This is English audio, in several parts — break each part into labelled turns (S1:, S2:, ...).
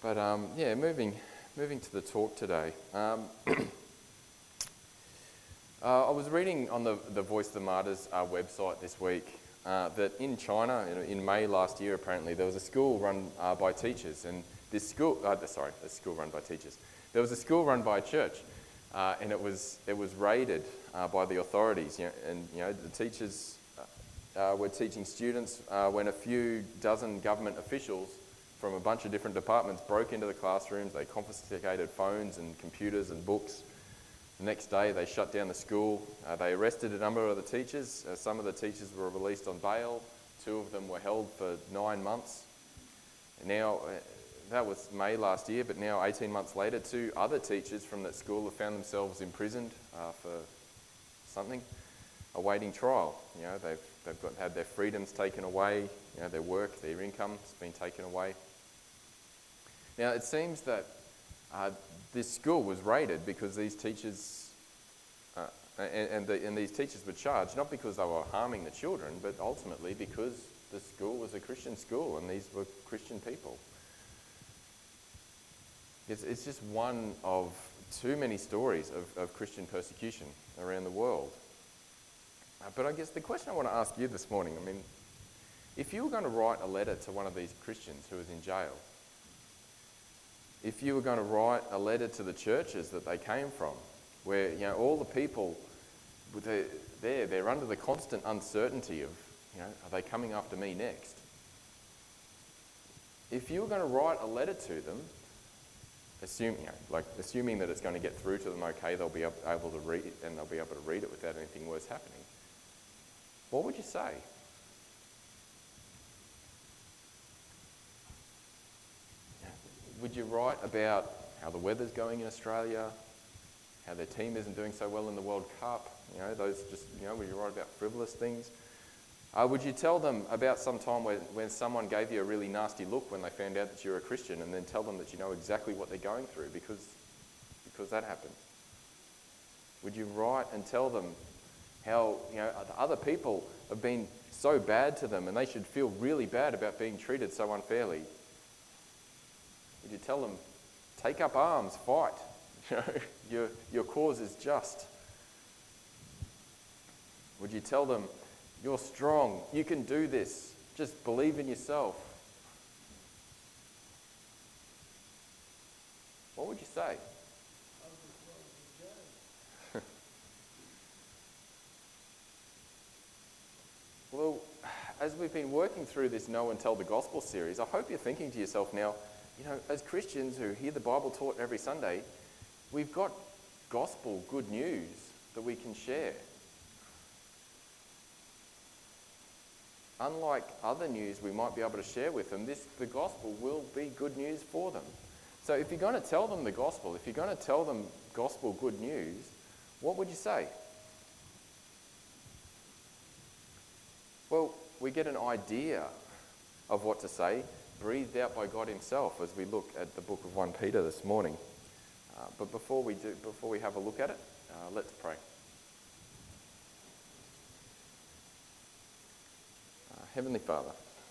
S1: Moving to the talk today. I was reading on the Voice of the Martyrs website this week that in China, in May last year, apparently there was a school run by teachers, and a school run by teachers. There was a school run by a church, and it was raided by the authorities. The teachers were teaching students when a few dozen government officials from a bunch of different departments broke into the classrooms. They confiscated phones and computers and books. The next day they shut down the school. They arrested a number of the teachers. Some of the teachers were released on bail. 2 of them were held for 9 months. Now, that was May last year, but now 18 months later, 2 other teachers from that school have found themselves imprisoned for something, awaiting trial. They've had their freedoms taken away. Their work, their income has been taken away. Now, it seems that this school was raided because these teachers, and these teachers were charged, not because they were harming the children, but ultimately because the school was a Christian school and these were Christian people. It's just one of too many stories of Christian persecution around the world. But I guess the question I want to ask you this morning, if you were going to write a letter to one of these Christians who was in jail, if you were going to write a letter to the churches that they came from, where all the people, they're under the constant uncertainty of, are they coming after me next? If you were going to write a letter to them, assuming that it's going to get through to them okay, they'll be able to read it, and they'll be able to read it without anything worse happening, what would you say? Would you write about how the weather's going in Australia, how their team isn't doing so well in the World Cup? Would you write about frivolous things? Would you tell them about some time when someone gave you a really nasty look when they found out that you're a Christian, and then tell them that you know exactly what they're going through because that happened? Would you write and tell them how the other people have been so bad to them and they should feel really bad about being treated so unfairly? Would you tell them, take up arms, fight? Your cause is just. Would you tell them, you're strong, you can do this, just believe in yourself? What would you say? Well, as we've been working through this Know and Tell the Gospel series, I hope you're thinking to yourself now, as Christians who hear the Bible taught every Sunday, we've got gospel good news that we can share. Unlike other news we might be able to share with them, the gospel will be good news for them. So if you're going to tell them the gospel, if you're going to tell them gospel good news, what would you say? Well, we get an idea of what to say, breathed out by God himself, as we look at the book of 1 Peter this morning. But before we have a look at it, let's pray. Heavenly Father,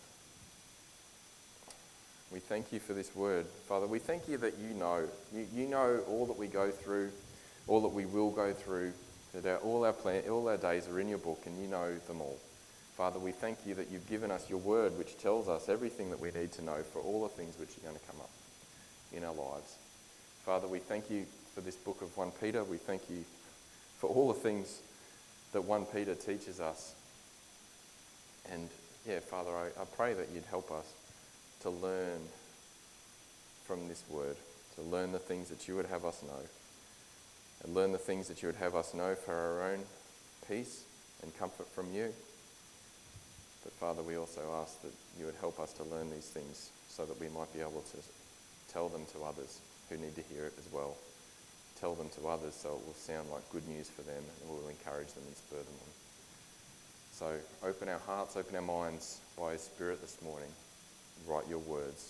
S1: we thank you for this word. Father, we thank you that you know all that we go through, all that we will go through, that all our days are in your book and you know them all. Father, we thank you that you've given us your word, which tells us everything that we need to know for all the things which are going to come up in our lives. Father, we thank you for this book of 1 Peter. We thank you for all the things that 1 Peter teaches us. And Father, I pray that you'd help us to learn from this word, to learn the things that you would have us know, and learn the things that you would have us know for our own peace and comfort from you. But Father, we also ask that you would help us to learn these things so that we might be able to tell them to others who need to hear it as well. Tell them to others so it will sound like good news for them and will encourage them and spur them on. So open our hearts, open our minds by your Spirit this morning. Write your words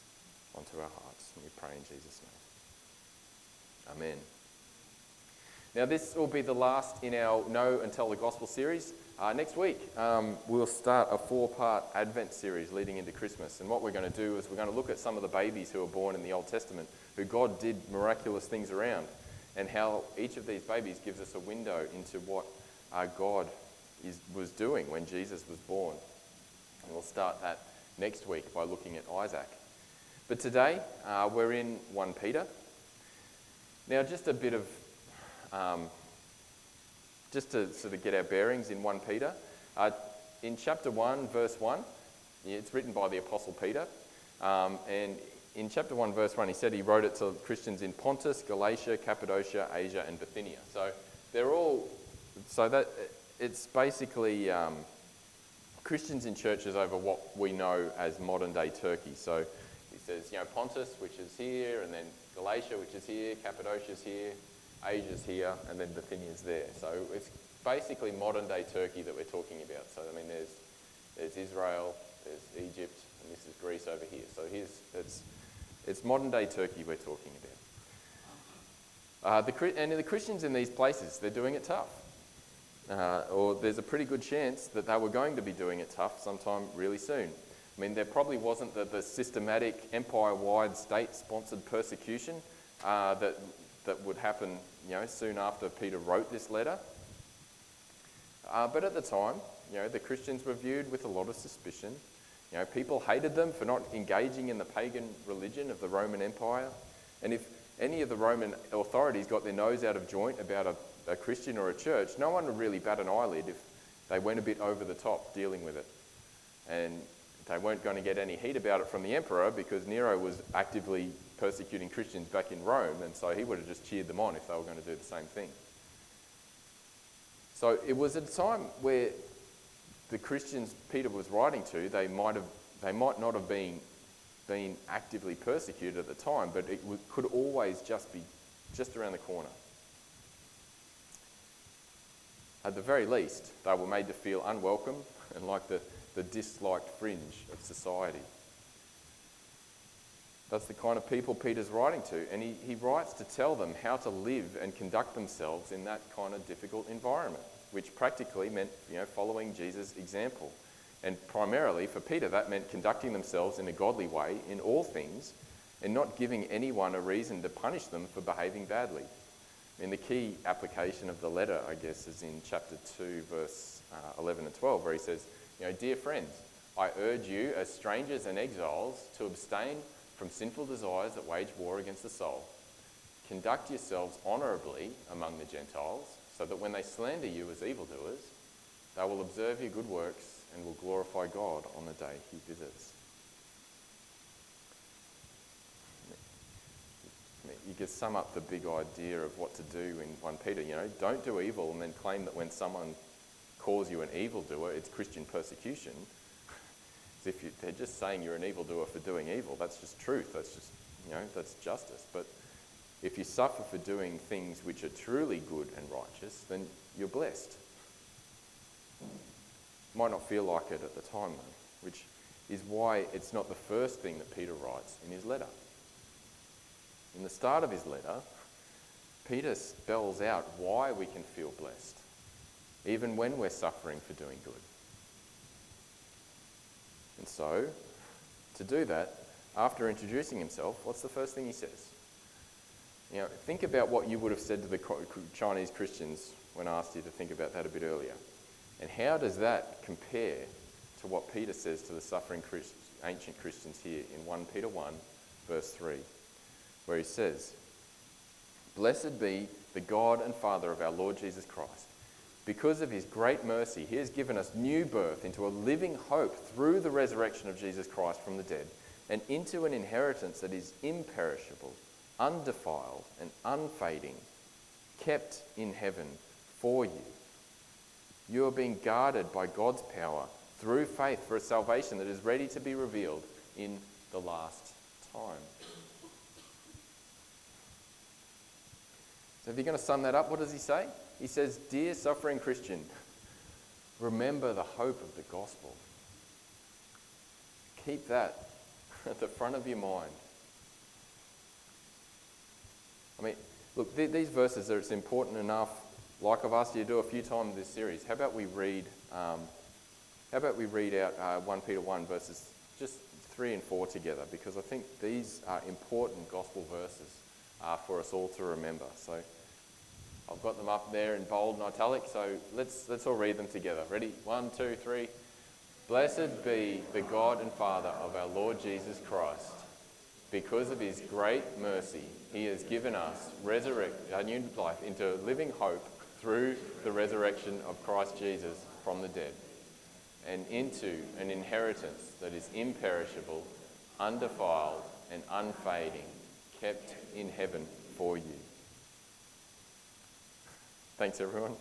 S1: onto our hearts. And we pray in Jesus' name. Amen. Now, this will be the last in our Know and Tell the Gospel series. Next week, we'll start a 4-part Advent series leading into Christmas. And what we're going to do is we're going to look at some of the babies who were born in the Old Testament, who God did miraculous things around, and how each of these babies gives us a window into what God was doing when Jesus was born. And we'll start that next week by looking at Isaac. But today, we're in 1 Peter. Now, just a bit of just to sort of get our bearings in 1 Peter. In chapter 1, verse 1, it's written by the Apostle Peter. And in chapter 1, verse 1, he said he wrote it to Christians in Pontus, Galatia, Cappadocia, Asia, and Bithynia. It's basically Christians in churches over what we know as modern-day Turkey. So he says, Pontus, which is here, and then Galatia, which is here, Cappadocia's here, Asia's here, and then Bithynia's there. So it's basically modern-day Turkey that we're talking about. So, there's Israel, there's Egypt, and this is Greece over here. So it's modern-day Turkey we're talking about. And the Christians in these places, they're doing it tough. Or there's a pretty good chance that they were going to be doing it tough sometime really soon. There probably wasn't the systematic, empire-wide, state-sponsored persecution that would happen, soon after Peter wrote this letter. But at the time, the Christians were viewed with a lot of suspicion. People hated them for not engaging in the pagan religion of the Roman Empire. And if any of the Roman authorities got their nose out of joint about a Christian or a church, no one would really bat an eyelid if they went a bit over the top dealing with it. And they weren't going to get any heat about it from the emperor because Nero was actively persecuting Christians back in Rome, and so he would have just cheered them on if they were going to do the same thing. So it was at a time where the Christians Peter was writing to, they might not have been actively persecuted at the time, but it could always just be just around the corner. At the very least, they were made to feel unwelcome and like the disliked fringe of society. That's the kind of people Peter's writing to, and he writes to tell them how to live and conduct themselves in that kind of difficult environment, which practically meant, following Jesus' example. And primarily for Peter, that meant conducting themselves in a godly way in all things and not giving anyone a reason to punish them for behaving badly. The key application of the letter, I guess, is in chapter 2, verse 11 and 12, where he says, "Dear friends, I urge you as strangers and exiles to abstain from sinful desires that wage war against the soul. Conduct yourselves honourably among the Gentiles, so that when they slander you as evildoers, they will observe your good works and will glorify God on the day he visits." You can sum up the big idea of what to do in 1 Peter. Don't do evil and then claim that when someone calls you an evildoer, it's Christian persecution. As if they're just saying you're an evildoer for doing evil. That's just truth. That's just, that's justice. But if you suffer for doing things which are truly good and righteous, then you're blessed. Might not feel like it at the time, though, which is why it's not the first thing that Peter writes in his letter. In the start of his letter, Peter spells out why we can feel blessed, even when we're suffering for doing good. And so, to do that, after introducing himself, what's the first thing he says? Think about what you would have said to the Chinese Christians when I asked you to think about that a bit earlier. And how does that compare to what Peter says to the suffering ancient Christians here in 1 Peter 1, verse 3, where he says, "Blessed be the God and Father of our Lord Jesus Christ. Because of his great mercy, he has given us new birth into a living hope through the resurrection of Jesus Christ from the dead, and into an inheritance that is imperishable, undefiled, and unfading, kept in heaven for you. You are being guarded by God's power through faith for a salvation that is ready to be revealed in the last time." So if you're going to sum that up, what does he say? He says, "Dear suffering Christian, remember the hope of the gospel. Keep that at the front of your mind." Look, these verses are it's important enough. Like I've asked you to do a few times in this series. How about we read out 1 Peter 1 verses just 3 and 4 together, because I think these are important gospel verses for us all to remember. So I've got them up there in bold and italic, so let's all read them together. Ready? 1, 2, 3. Blessed be the God and Father of our Lord Jesus Christ. Because of his great mercy, he has given us a new life into living hope through the resurrection of Christ Jesus from the dead, and into an inheritance that is imperishable, undefiled, and unfading, kept in heaven for you. Thanks, everyone.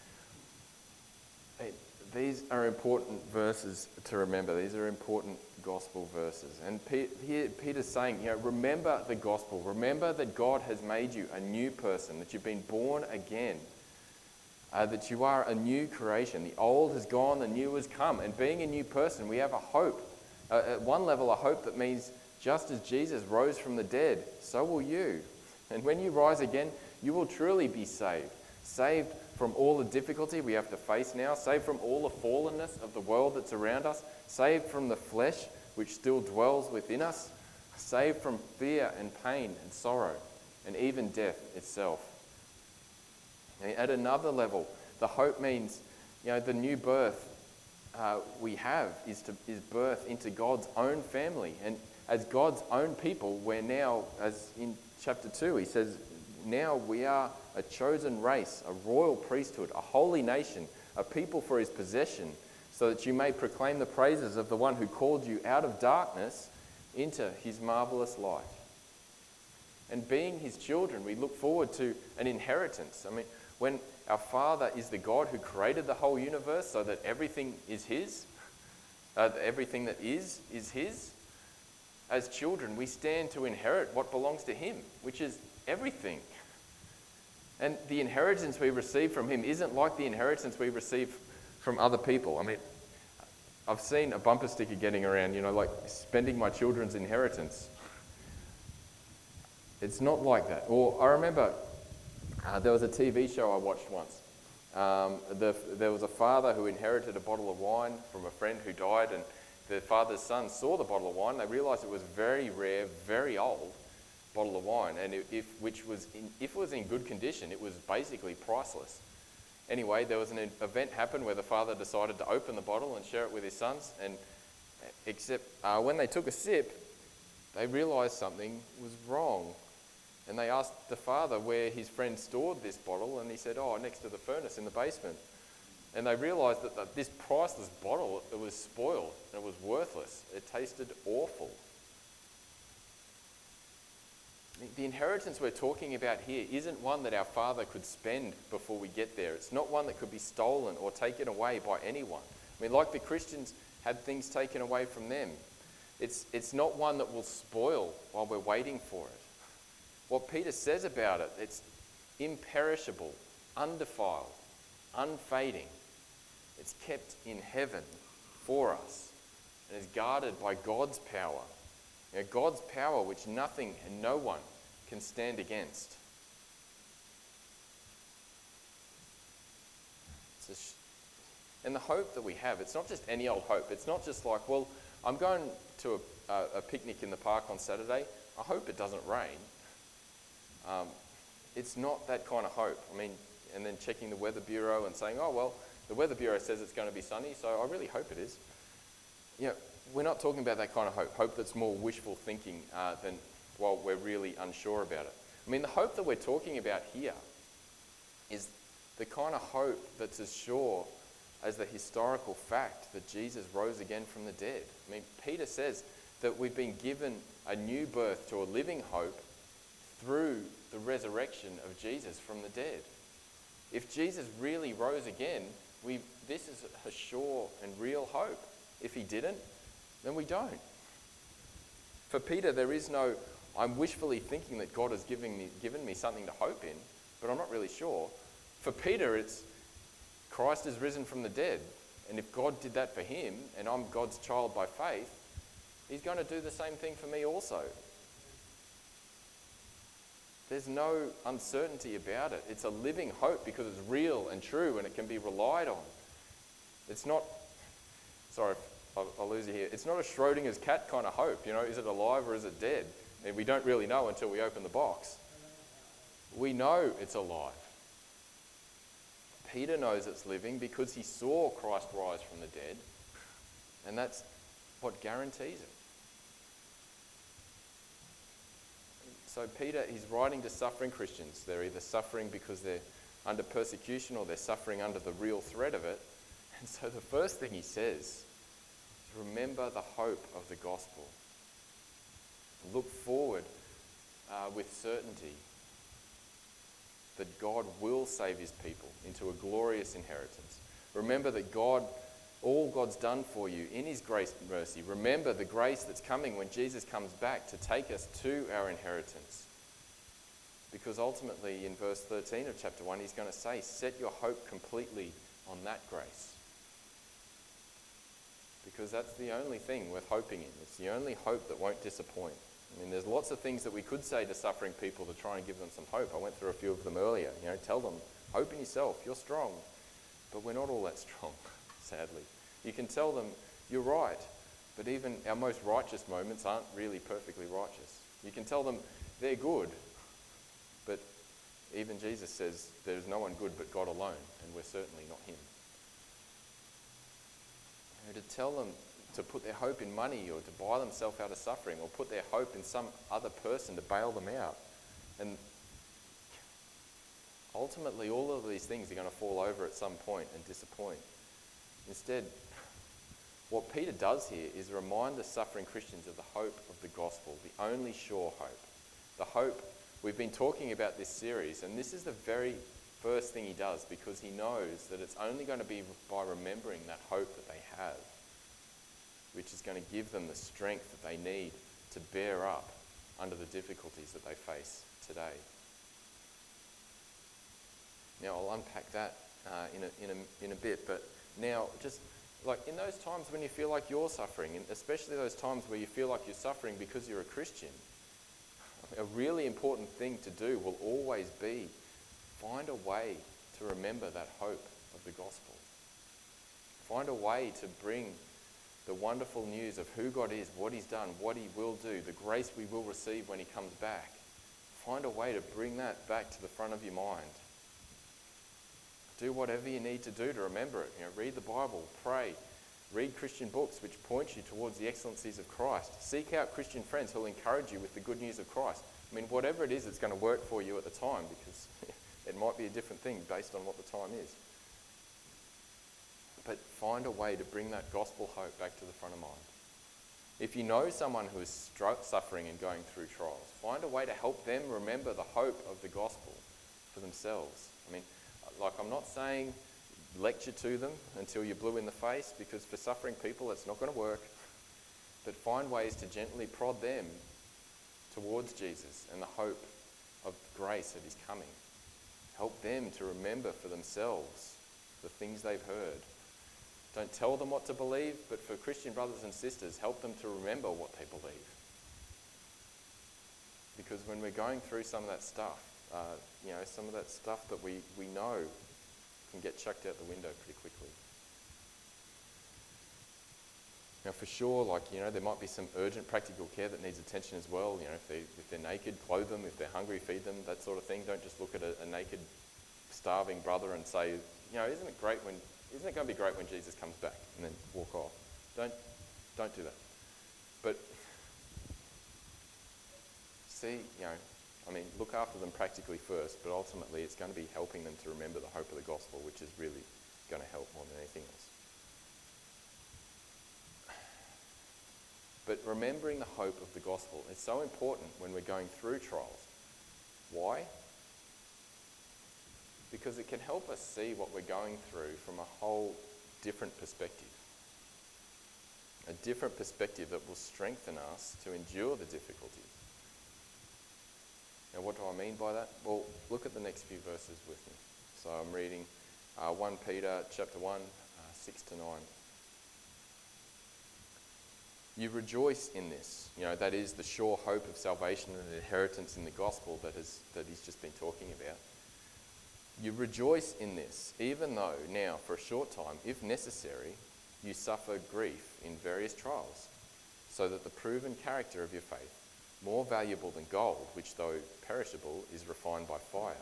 S1: These are important verses to remember. These are important gospel verses. And here Peter's saying, remember the gospel. Remember that God has made you a new person, that you've been born again, that you are a new creation. The old has gone, the new has come. And being a new person, we have a hope. At one level, a hope that means just as Jesus rose from the dead, so will you. And when you rise again, you will truly be saved. Saved from all the difficulty we have to face now, saved from all the fallenness of the world that's around us, saved from the flesh which still dwells within us, saved from fear and pain and sorrow and even death itself. And at another level, the hope means, the new birth we have is birth into God's own family. And as God's own people, we're now, as in chapter 2, he says, now we are a chosen race, a royal priesthood, a holy nation, a people for his possession, so that you may proclaim the praises of the one who called you out of darkness into his marvelous light. And being his children, we look forward to an inheritance. I mean, when our Father is the God who created the whole universe so that everything is his, everything that is his, as children, we stand to inherit what belongs to him, which is everything. And the inheritance we receive from him isn't like the inheritance we receive from other people. I mean, I've seen a bumper sticker getting around, like spending my children's inheritance. It's not like that. Or I remember there was a TV show I watched once. There was a father who inherited a bottle of wine from a friend who died, and the father's son saw the bottle of wine. They realised it was very rare, very old bottle of wine, and if it was in good condition, it was basically priceless. Anyway, there was an event happened where the father decided to open the bottle and share it with his sons, and except when they took a sip, they realised something was wrong. And they asked the father where his friend stored this bottle, and he said, next to the furnace in the basement. And they realised that this priceless bottle, it was spoiled, and it was worthless. It tasted awful. The inheritance we're talking about here isn't one that our Father could spend before we get there. It's not one that could be stolen or taken away by anyone. I mean, like the Christians had things taken away from them. It's not one that will spoil while we're waiting for it. What Peter says about it, it's imperishable, undefiled, unfading. It's kept in heaven for us and is guarded by God's power. God's power which nothing and no one can stand against. And the hope that we have, it's not just any old hope. It's not just like, well, I'm going to a picnic in the park on Saturday. I hope it doesn't rain. It's not that kind of hope. I mean, and then checking the Weather Bureau and saying, the Weather Bureau says it's going to be sunny, so I really hope it is. We're not talking about that kind of hope that's more wishful thinking than while we're really unsure about it. I mean, the hope that we're talking about here is the kind of hope that's as sure as the historical fact that Jesus rose again from the dead. I mean, Peter says that we've been given a new birth to a living hope through the resurrection of Jesus from the dead. If Jesus really rose again, this is a sure and real hope. If he didn't, then we don't. For Peter, there is no, I'm wishfully thinking that God has given me something to hope in, but I'm not really sure. For Peter, it's Christ is risen from the dead. And if God did that for him, and I'm God's child by faith, he's going to do the same thing for me also. there's no uncertainty about it. It's a living hope because it's real and true and it can be relied on. It's not, sorry, I'll lose you here. It's not a Schrodinger's cat kind of hope. Is it alive or is it dead? And we don't really know until we open the box. We know it's alive. Peter knows it's living because he saw Christ rise from the dead, and that's what guarantees it. So Peter, he's writing to suffering Christians. They're either suffering because they're under persecution or they're suffering under the real threat of it. And so the first thing he says is, remember the hope of the gospel. Look forward with certainty that God will save his people into a glorious inheritance. Remember that all God's done for you in his grace and mercy. Remember the grace that's coming when Jesus comes back to take us to our inheritance. Because ultimately in verse 13 of chapter 1, he's going to say, set your hope completely on that grace. Because that's the only thing worth hoping in. It's the only hope that won't disappoint. I mean, there's lots of things that we could say to suffering people to try and give them some hope. I went through a few of them earlier. Tell them, hope in yourself, you're strong. But we're not all that strong, sadly. You can tell them, you're right. But even our most righteous moments aren't really perfectly righteous. You can tell them, they're good. But even Jesus says, there's no one good but God alone, and we're certainly not him. To tell them to put their hope in money or to buy themselves out of suffering or put their hope in some other person to bail them out. And ultimately, all of these things are going to fall over at some point and disappoint. Instead, what Peter does here is remind the suffering Christians of the hope of the gospel, the only sure hope. The hope, we've been talking about this series, and this is the very first thing he does because he knows that it's only going to be by remembering that hope that they have, which is going to give them the strength that they need to bear up under the difficulties that they face today. Now, I'll unpack that in a bit, but now just like in those times when you feel like you're suffering, and especially those times where you feel like you're suffering because you're a Christian, a really important thing to do will always be find a way to remember that hope of the gospel. Find a way to bring the wonderful news of who God is, what he's done, what he will do, the grace we will receive when he comes back. Find a way to bring that back to the front of your mind. Do whatever you need to do to remember it. Read the Bible, pray, read Christian books which point you towards the excellencies of Christ. Seek out Christian friends who will encourage you with the good news of Christ. I mean, whatever it is that's going to work for you at the time, because it might be a different thing based on what the time is. But find a way to bring that gospel hope back to the front of mind. If you know someone who is suffering and going through trials, find a way to help them remember the hope of the gospel for themselves. I mean, I'm not saying lecture to them until you're blue in the face, because for suffering people it's not going to work. But find ways to gently prod them towards Jesus and the hope of grace that is coming. Help them to remember for themselves the things they've heard. Don't tell them what to believe, but for Christian brothers and sisters, help them to remember what they believe. Because when we're going through some of that stuff, some of that stuff that we know can get chucked out the window pretty quickly. Now, for sure, there might be some urgent practical care that needs attention as well. If they're naked, clothe them. If they're hungry, feed them, that sort of thing. Don't just look at a naked, starving brother and say, isn't it going to be great when Jesus comes back, and then walk off. Don't do that. But see, look after them practically first, but ultimately it's going to be helping them to remember the hope of the gospel, which is really going to help more than anything else. But remembering the hope of the gospel is so important when we're going through trials. Why? Because it can help us see what we're going through from a whole different perspective. A different perspective that will strengthen us to endure the difficulty. Now, what do I mean by that? Well, look at the next few verses with me. So I'm reading 1 Peter chapter 1, 6 to 9. You rejoice in this. That is the sure hope of salvation and inheritance in the gospel that he's just been talking about. You rejoice in this, even though now, for a short time, if necessary, you suffer grief in various trials, so that the proven character of your faith, more valuable than gold, which though perishable is refined by fire,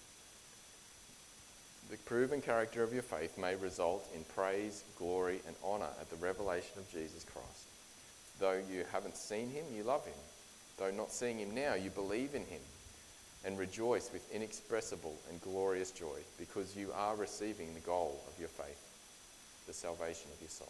S1: the proven character of your faith may result in praise, glory, and honour at the revelation of Jesus Christ. Though you haven't seen him, you love him. Though not seeing him now, you believe in him and rejoice with inexpressible and glorious joy, because you are receiving the goal of your faith, the salvation of your souls.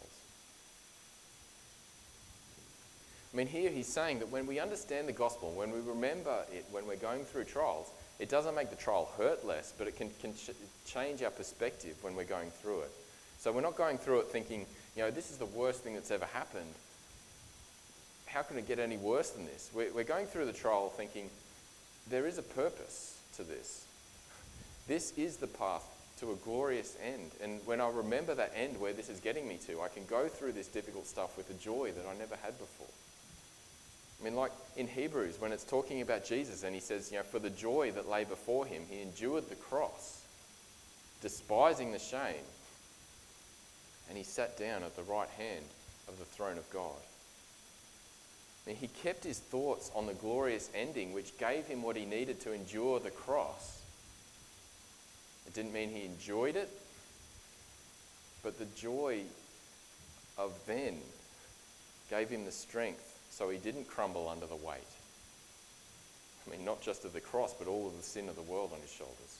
S1: Here he's saying that when we understand the gospel, when we remember it, when we're going through trials, it doesn't make the trial hurt less, but it can change our perspective when we're going through it. So we're not going through it thinking, this is the worst thing that's ever happened. How can it get any worse than this? We're going through the trial thinking, there is a purpose to this. This is the path to a glorious end. And when I remember that end where this is getting me to, I can go through this difficult stuff with a joy that I never had before. Like in Hebrews, when it's talking about Jesus and he says, for the joy that lay before him, he endured the cross, despising the shame, and he sat down at the right hand of the throne of God. He kept his thoughts on the glorious ending, which gave him what he needed to endure the cross. It didn't mean he enjoyed it, but the joy of then gave him the strength so he didn't crumble under the weight. Not just of the cross, but all of the sin of the world on his shoulders.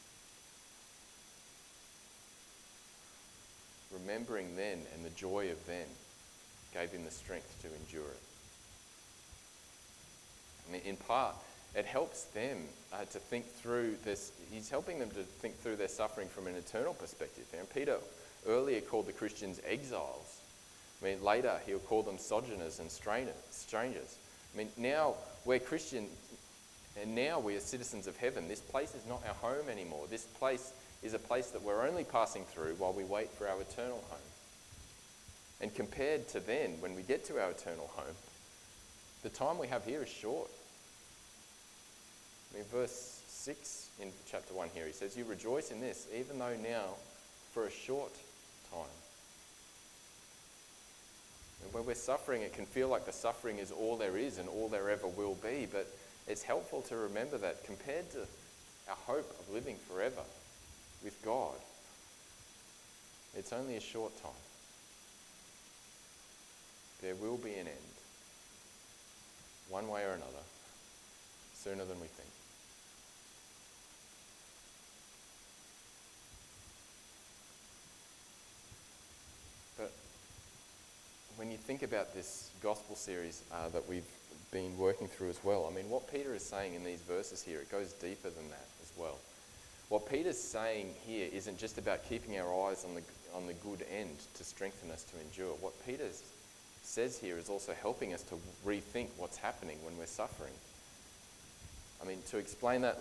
S1: Remembering then and the joy of then gave him the strength to endure it. In part, it helps them to think through this. He's helping them to think through their suffering from an eternal perspective. Peter earlier called the Christians exiles. Later he'll call them sojourners and strangers. Now we're Christian, and now we are citizens of heaven. This place is not our home anymore. This place is a place that we're only passing through while we wait for our eternal home. And compared to then, when we get to our eternal home, the time we have here is short. Verse 6 in chapter 1 here, he says, you rejoice in this, even though now for a short time. And when we're suffering, it can feel like the suffering is all there is and all there ever will be, but it's helpful to remember that compared to our hope of living forever with God, it's only a short time. There will be an end, one way or another, sooner than we think. But when you think about this gospel series that we've been working through as well, what Peter is saying in these verses here, it goes deeper than that as well. What Peter's saying here isn't just about keeping our eyes on the good end to strengthen us to endure. What Peter says here is also helping us to rethink what's happening when we're suffering. To explain that,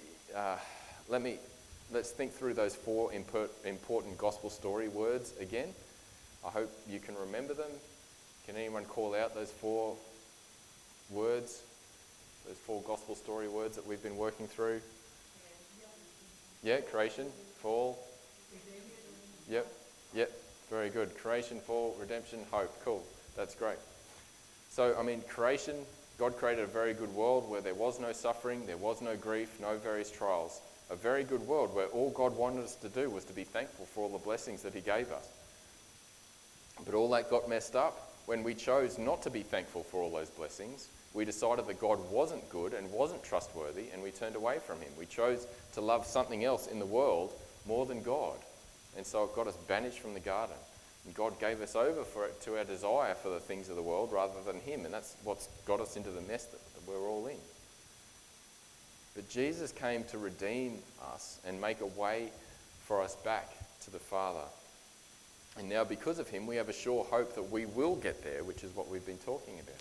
S1: let's think through those 4 important gospel story words again. I hope you can remember them. Can anyone call out those 4 words, those 4 gospel story words that we've been working through? Yeah, creation, fall. Yep, very good. Creation, fall, redemption, hope. Cool, that's great. So, creation, God created a very good world where there was no suffering, there was no grief, no various trials. A very good world where all God wanted us to do was to be thankful for all the blessings that he gave us. But all that got messed up when we chose not to be thankful for all those blessings. We decided that God wasn't good and wasn't trustworthy, and we turned away from him. We chose to love something else in the world more than God. And so it got us banished from the garden. And God gave us over to our desire for the things of the world rather than him. And that's what's got us into the mess that we're all in. But Jesus came to redeem us and make a way for us back to the Father. And now because of him, we have a sure hope that we will get there, which is what we've been talking about.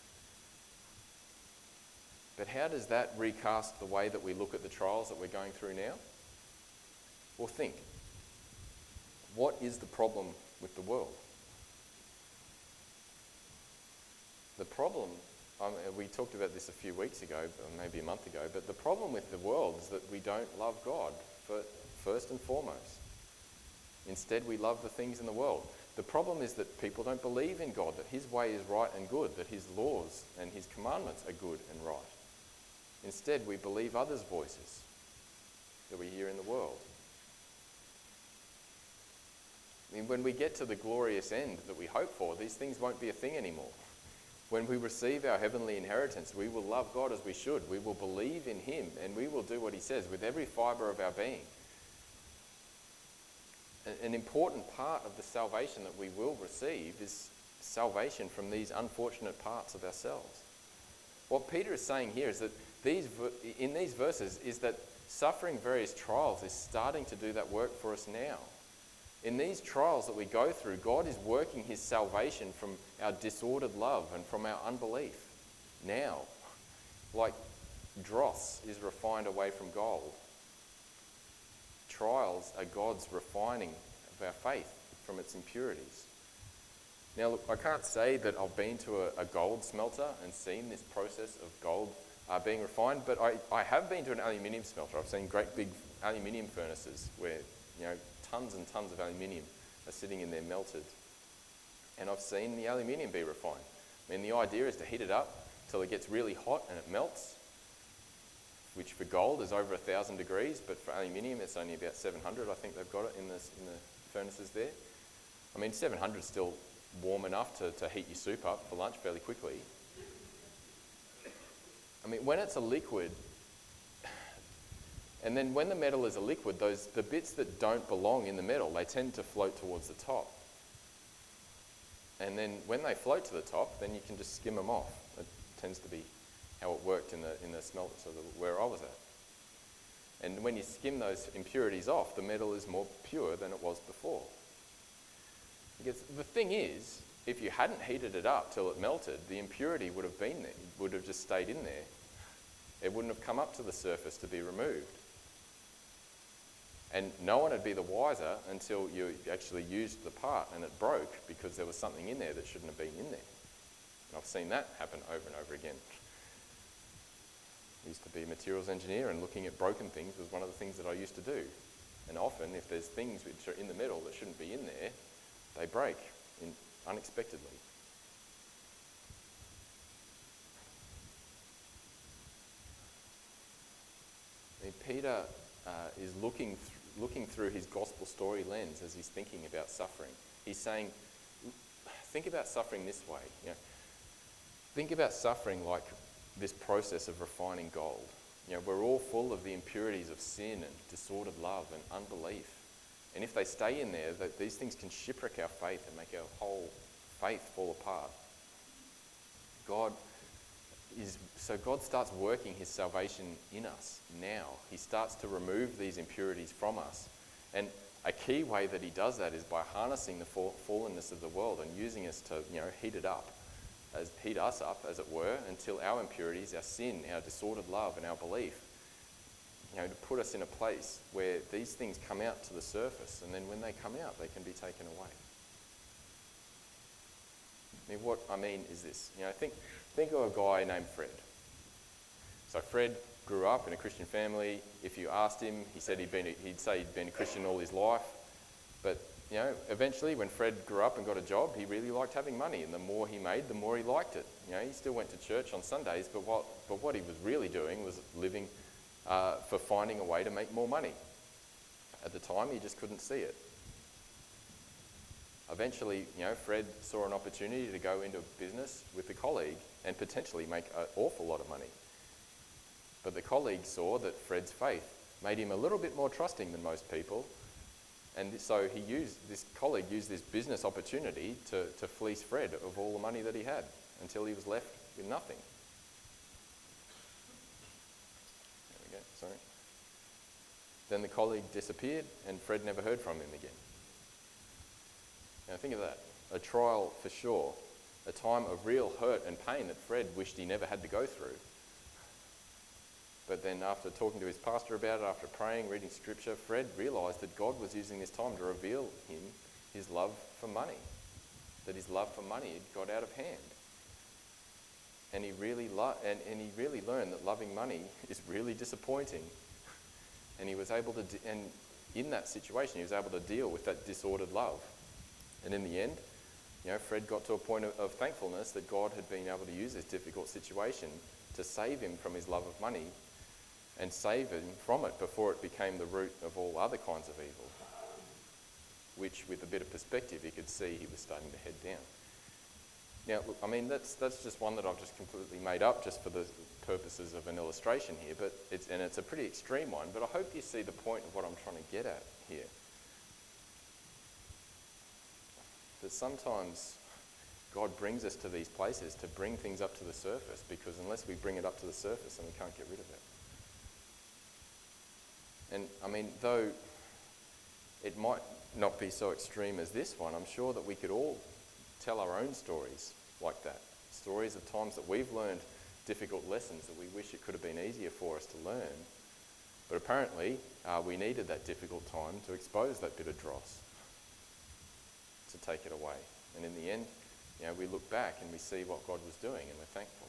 S1: But how does that recast the way that we look at the trials that we're going through now? Well, think. What is the problem with the world? The problem, we talked about this a few weeks ago, or maybe a month ago, but the problem with the world is that we don't love God first and foremost. Instead, we love the things in the world. The problem is that people don't believe in God, that his way is right and good, that his laws and his commandments are good and right. Instead, we believe others' voices that we hear in the world. I mean, when we get to the glorious end that we hope for, these things won't be a thing anymore. When we receive our heavenly inheritance, we will love God as we should. We will believe in him and we will do what he says with every fibre of our being. An important part of the salvation that we will receive is salvation from these unfortunate parts of ourselves. What Peter is saying here is that in these verses is that suffering various trials is starting to do that work for us now. In these trials that we go through, God is working his salvation from our disordered love and from our unbelief now. Like dross is refined away from gold. Trials are God's refining of our faith from its impurities. Now, look, I can't say that I've been to a gold smelter and seen this process of gold being refined, but I have been to an aluminium smelter. I've seen great big aluminium furnaces where, tons and tons of aluminium are sitting in there melted. And I've seen the aluminium be refined. I mean, the idea is to heat it up till it gets really hot and it melts, which for gold is over 1,000 degrees, but for aluminium it's only about 700. I think they've got it in the furnaces there. I mean, 700 is still warm enough to heat your soup up for lunch fairly quickly. I mean, when it's a liquid, and then when the metal is a liquid, the bits that don't belong in the metal, they tend to float towards the top. And then when they float to the top, then you can just skim them off. It tends to be how it worked in the smelter, so where I was at. And when you skim those impurities off, the metal is more pure than it was before. Because the thing is, if you hadn't heated it up till it melted, the impurity would have been there, would have just stayed in there. It wouldn't have come up to the surface to be removed. And no one would be the wiser until you actually used the part and it broke because there was something in there that shouldn't have been in there. And I've seen that happen over and over again. I used to be a materials engineer, and looking at broken things was one of the things that I used to do. And often, if there's things which are in the metal that shouldn't be in there, they break unexpectedly. I mean, Peter is looking through his gospel story lens as he's thinking about suffering. He's saying, think about suffering this way. Think about suffering like this process of refining gold. We're all full of the impurities of sin and disordered love and unbelief. And if they stay in there, these things can shipwreck our faith and make our whole faith fall apart. God starts working his salvation in us now. He starts to remove these impurities from us. And a key way that he does that is by harnessing the fallenness of the world and using us to, heat us up, as it were, until our impurities, our sin, our disordered love and our belief, to put us in a place where these things come out to the surface, and then when they come out, they can be taken away. I mean, what I mean is this. Think of a guy named Fred. So Fred grew up in a Christian family. If you asked him, he'd say he'd been a Christian all his life. But eventually, when Fred grew up and got a job, he really liked having money, and the more he made, the more he liked it. He still went to church on Sundays, but what he was really doing was living for finding a way to make more money. At the time, he just couldn't see it. Eventually, Fred saw an opportunity to go into business with a colleague and potentially make an awful lot of money. But the colleague saw that Fred's faith made him a little bit more trusting than most people. And so this colleague used this business opportunity to fleece Fred of all the money that he had until he was left with nothing. There we go, sorry. Then the colleague disappeared and Fred never heard from him again. Now think of that. A trial for sure. A time of real hurt and pain that Fred wished he never had to go through. But then after talking to his pastor about it, after praying, reading scripture, Fred realised that God was using this time to reveal him his love for money. That his love for money had got out of hand. And he really learned that loving money is really disappointing. And he was able to, and in that situation, he was able to deal with that disordered love. And in the end, Fred got to a point of thankfulness that God had been able to use this difficult situation to save him from his love of money and save him from it before it became the root of all other kinds of evil, which, with a bit of perspective, he could see he was starting to head down. Now, look, I mean, that's just one that I've just completely made up just for the purposes of an illustration here, but it's a pretty extreme one, but I hope you see the point of what I'm trying to get at here. That sometimes God brings us to these places to bring things up to the surface, because unless we bring it up to the surface, then we can't get rid of it. And I mean, though it might not be so extreme as this one, I'm sure that we could all tell our own stories like that. Stories of times that we've learned difficult lessons that we wish it could have been easier for us to learn. But apparently, we needed that difficult time to expose that bit of dross, to take it away. And in the end, we look back and we see what God was doing and we're thankful.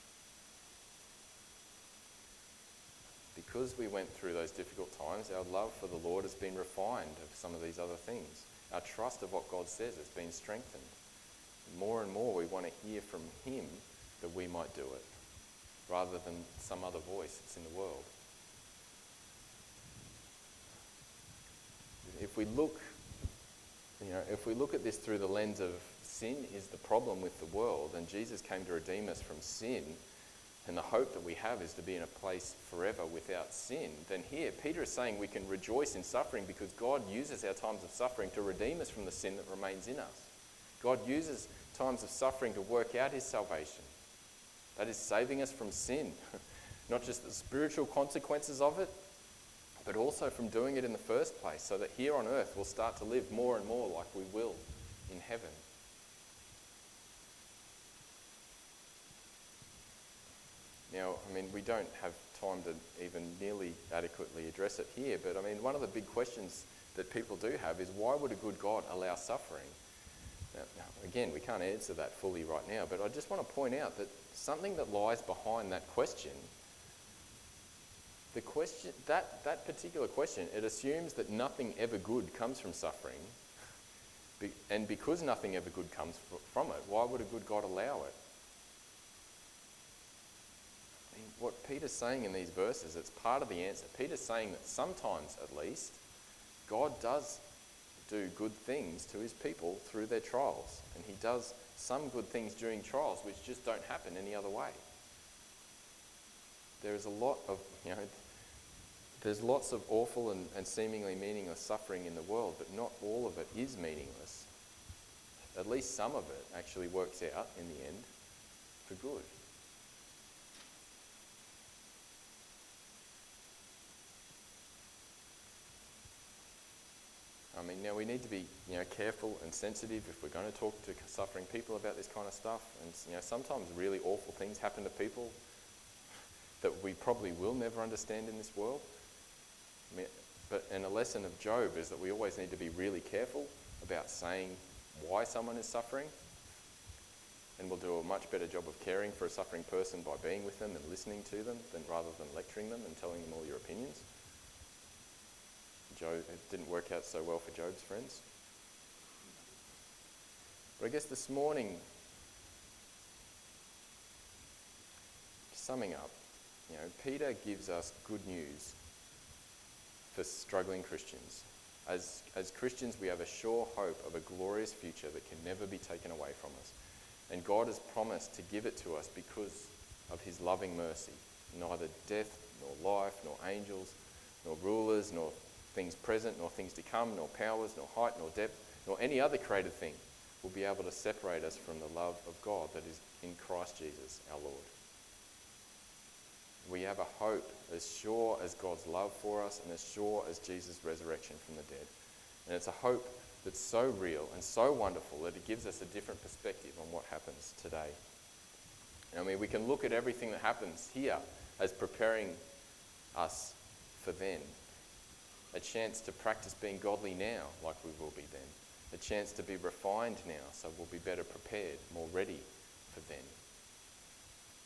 S1: Because we went through those difficult times, our love for the Lord has been refined of some of these other things. Our trust of what God says has been strengthened. More and more we want to hear from him that we might do it, rather than some other voice that's in the world. If we look at this through the lens of sin is the problem with the world, and Jesus came to redeem us from sin, and the hope that we have is to be in a place forever without sin, then here Peter is saying we can rejoice in suffering because God uses our times of suffering to redeem us from the sin that remains in us. God uses times of suffering to work out his salvation. That is saving us from sin, not just the spiritual consequences of it, but also from doing it in the first place, so that here on earth we'll start to live more and more like we will in heaven. Now, I mean, we don't have time to even nearly adequately address it here, but I mean, one of the big questions that people do have is, why would a good God allow suffering? Now, again, we can't answer that fully right now, but I just want to point out that something that lies behind that question, that particular question, it assumes that nothing ever good comes from suffering, and because nothing ever good comes from it, why would a good God allow it? I mean, what Peter's saying in these verses, it's part of the answer. Peter's saying that sometimes, at least, God does do good things to his people through their trials, and he does some good things during trials which just don't happen any other way. There is a lot of, there's lots of awful and seemingly meaningless suffering in the world, but not all of it is meaningless. At least some of it actually works out in the end for good. I mean, now we need to be, careful and sensitive if we're going to talk to suffering people about this kind of stuff. And, sometimes really awful things happen to people that we probably will never understand in this world. I mean, and a lesson of Job is that we always need to be really careful about saying why someone is suffering. And we'll do a much better job of caring for a suffering person by being with them and listening to them rather than lecturing them and telling them all your opinions. It didn't work out so well for Job's friends. But I guess this morning, summing up, Peter gives us good news for struggling Christians. As Christians, we have a sure hope of a glorious future that can never be taken away from us. And God has promised to give it to us because of his loving mercy. Neither death, nor life, nor angels, nor rulers, nor things present, nor things to come, nor powers, nor height, nor depth, nor any other created thing will be able to separate us from the love of God that is in Christ Jesus our Lord. We have a hope as sure as God's love for us and as sure as Jesus' resurrection from the dead. And it's a hope that's so real and so wonderful that it gives us a different perspective on what happens today. I mean, we can look at everything that happens here as preparing us for then. A chance to practice being godly now, like we will be then. A chance to be refined now, so we'll be better prepared, more ready for then.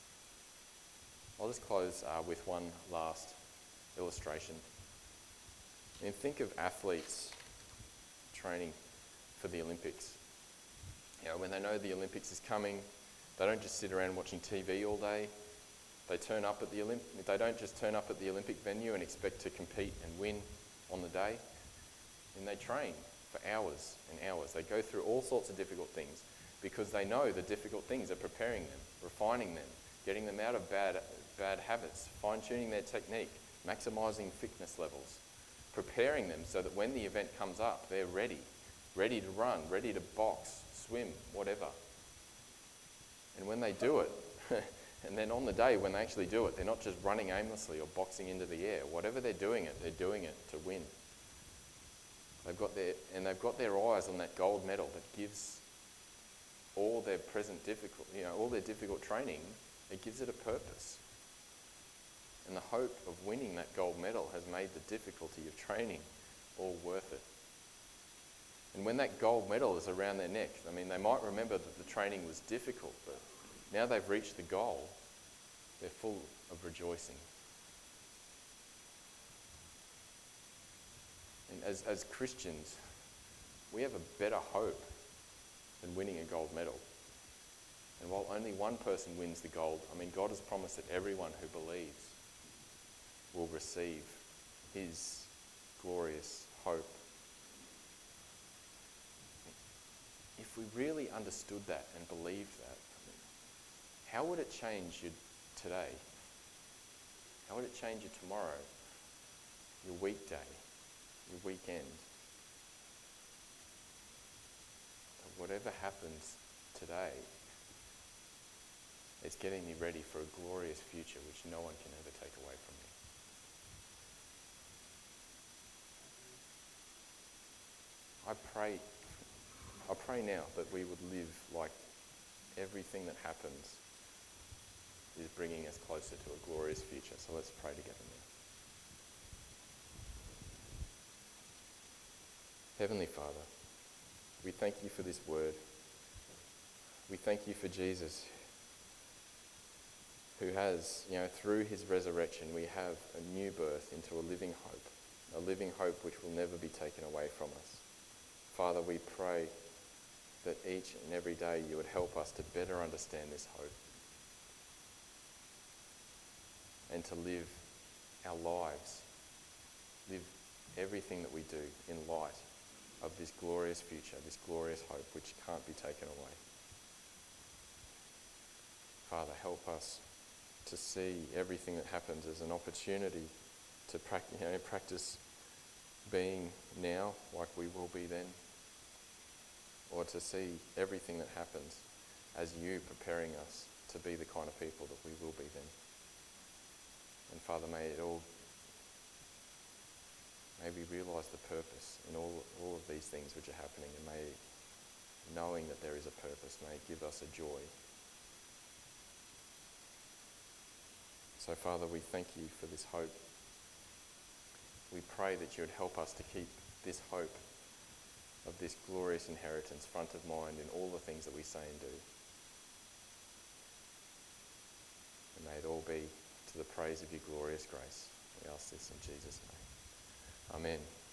S1: I'll just close with one last illustration. And think of athletes training for the Olympics. When they know the Olympics is coming, they don't just sit around watching TV all day. They don't just turn up at the Olympic venue and expect to compete and win on the day. And they train for hours and hours. They go through all sorts of difficult things because they know the difficult things are preparing them, refining them, getting them out of bad habits, fine-tuning their technique, maximising fitness levels, preparing them so that when the event comes up, they're ready to run, ready to box, swim, whatever. And when they do it, and then on the day when they actually do it, they're not just running aimlessly or boxing into the air. Whatever they're doing it to win. They've got their eyes on that gold medal that gives all their all their difficult training, it gives it a purpose. And the hope of winning that gold medal has made the difficulty of training all worth it. And when that gold medal is around their neck, they might remember that the training was difficult, but now they've reached the goal, they're full of rejoicing. And as Christians, we have a better hope than winning a gold medal. And while only one person wins the gold, God has promised that everyone who believes will receive his glorious hope. If we really understood that and believed that, how would it change you today? How would it change you tomorrow? Your weekday? Your weekend? Whatever happens today, it's getting me ready for a glorious future which no one can ever take away from me. I pray now that we would live like everything that happens is bringing us closer to a glorious future. So let's pray together now. Heavenly Father, we thank you for this word. We thank you for Jesus, who has, through his resurrection, we have a new birth into a living hope which will never be taken away from us. Father, we pray that each and every day you would help us to better understand this hope and to live our lives, live everything that we do in light of this glorious future, this glorious hope which can't be taken away. Father, help us to see everything that happens as an opportunity to practice being now like we will be then, or to see everything that happens as you preparing us to be the kind of people that we will be then. And Father, may we realise the purpose in all of these things which are happening, and may, knowing that there is a purpose, may it give us a joy. So Father, we thank you for this hope. We pray that you would help us to keep this hope of this glorious inheritance front of mind in all the things that we say and do. And may it all be to the praise of your glorious grace. We ask this in Jesus' name. Amen.